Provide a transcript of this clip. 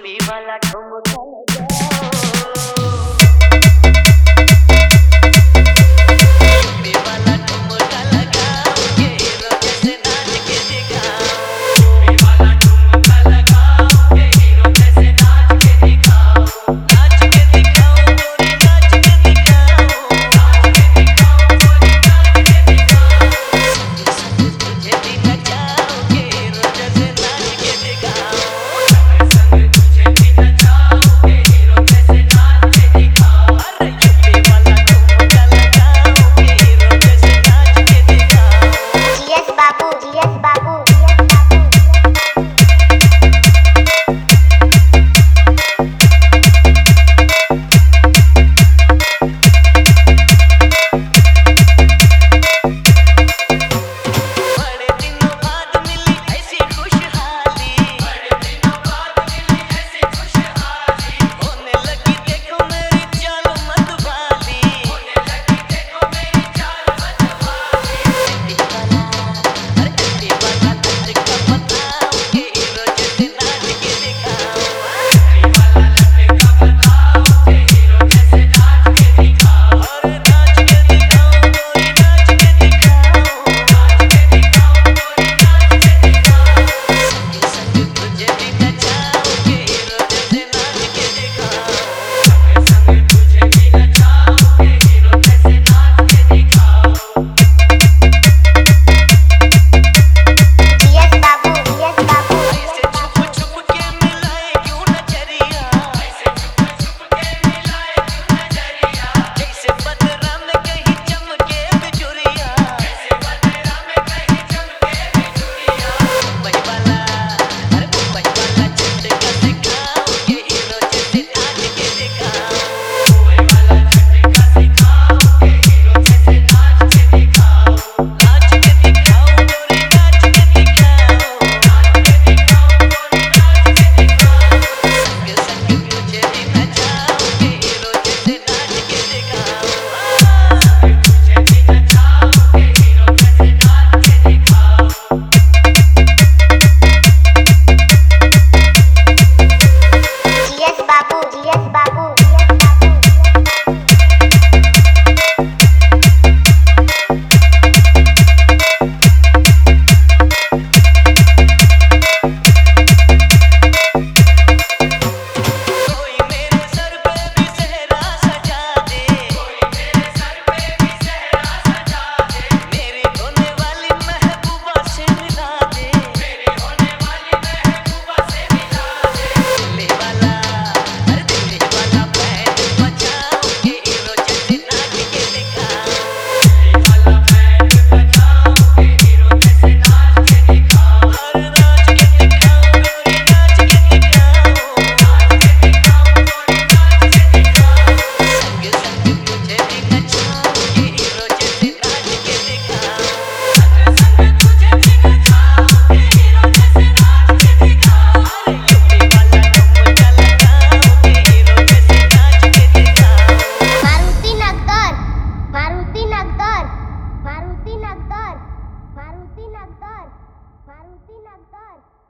UP वाला ठुमका लगाओ, यूपी वाला ठुमका लगाओ, के हीरो जैसे नाच के दिखाओ, यूपी वाला ठुमका लगाओ, के हीरो जैसे नाच के दिखाओ, नाच के दिखाओ गोरी नाच के दिखाओ, नाच के दिखाओ गोरी नाच के दिखाओ, संग संग तुझे भी नचाओ, के हीरो जैसे नाच के दिखाओ, संग तुझे भी नचाओ, के हीरो जैसे नाच के दिखाओ, अरे यूपी वाला ठुमका लगाओ, के हीरो जैसे नाच के दिखाओ। जीएस बाबू, जीएस बाबू, बड़े दिनों बाद मिली ऐसी खुशहाली, बड़े दिनों बाद मिली ऐसी खुशहाली, होने लगी देखो मेरी चाल मतवाली, होने लगी देखो मेरी चाल मतवाली, अरे वाला लड़का बताओ, के हीरो जैसे नाच के दिखाओ, वाला लड़का बताओ, के हीरो जैसे नाच के दिखाओ, अरे नाच के दिखाओ गोरी नाच के दिखाओ, नाच के दिखाओ गोरी नाच के दिखाओ, संग संग तुझे भी नचाओ, के हीरो जैसे नाच के दिखाओ, संग संग तुझे भी नचाओ, के हीरो जैसे नाच के दिखाओ। जीएस बाबू, जीएस बाबू, ऐसे छुप छुप के मिलाए क्यों नजरिया, ऐसे छुप छुप के मिलाए क्यों नजरिया, जैसे बदरा में कहीं चमके बिजुरिया, जैसे बदरा में कहीं चमके बिजुरिया, मुंबई वाला अरे मुंबई वाला झटका सिखाओ, के हीरो जैसे नाच के दिखाओ, मुंबई वाला झटका सिखाओ, के हीरो जैसे नाच के दिखाओ, नाच के दिखाओ गोरी नाच के दिखाओ, नाच के दिखाओ गोरी नाच के दिखाओ, संग संग तुझे भी नचाओ, के हीरो जैसे नाच के दिखाओ, संग तुझे भी नचाओ, के हीरो जैसे नाच के दिखाओ। जीएस बाबू, जीएस बाबू, कोई मेरे सर पे भी सेहरा सजा दे, कोई मेरे सर पे भी सेहरा सजा दे, मेरी होने वाली महबूबा से मिला दे, मेरी होने वाली महबूबा से मिला दे, दिल्ली वाला अरे दिल्ली वाला बैंड बजाओ, के हीरो जैसे नाच के दिखाओ, दिल्ली वाला बैंड बजाओ, के हीरो जैसे नाच के दिखाओ, अरे नाच के दिखाओ गोरी नाच के दिखाओ, नाच के दिखाओ गोरी नाच के दिखाओ, संग संग तुझे भी नचाओ, के हीरो जैसे नाच के दिखाओ, संग संग तुझे भी नचाओ, के हीरो जैसे नाच के दिखाओ, अरे यूपी वाला ठुमका लगाओ, के हीरो जैसे नाच के दिखाओ। मारुति नगर, मारुति नगर, मारुति नगर, मारुति नगर, मारुति नगर।